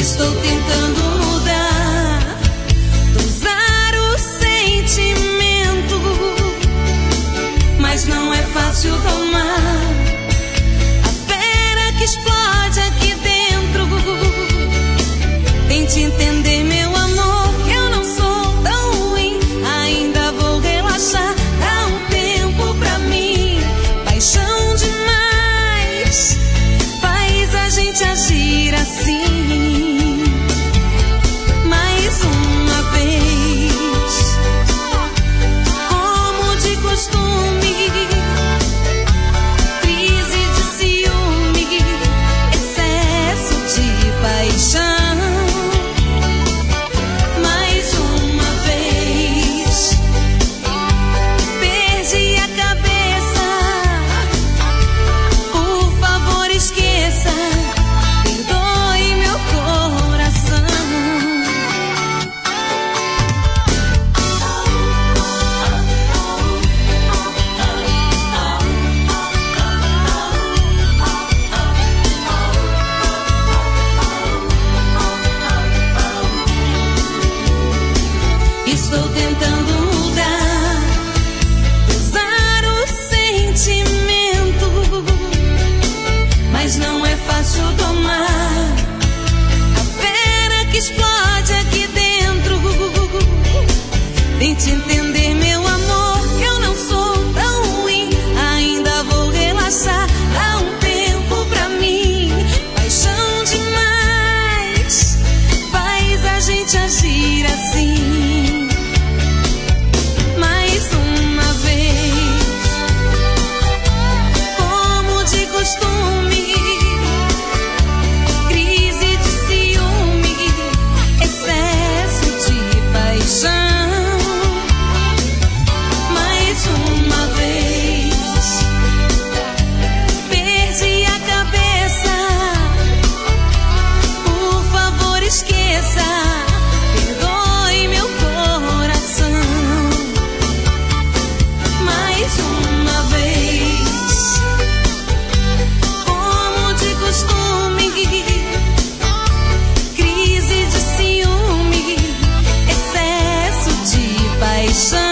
Estou tentando mudar, dosar o sentimento, mas não é fácil domar a fera que explode aqui dentro. Tente entender, meu amor, que eu não sou tão ruim. Ainda vou relaxar, dá um tempo pra mim. Paixão demais faz a gente agir assim. Mais uma vez, como de costume, crise de ciúme, excesso de paixão. Estou tentando mudar, dosar o sentimento, mas não é fácil domar a fera que explode aqui dentro. Tente entender, meu amor, que eu não sou tão ruim. Ainda vou relaxar, dá um tempo pra mim. Paixão demais faz a gente agir assim. So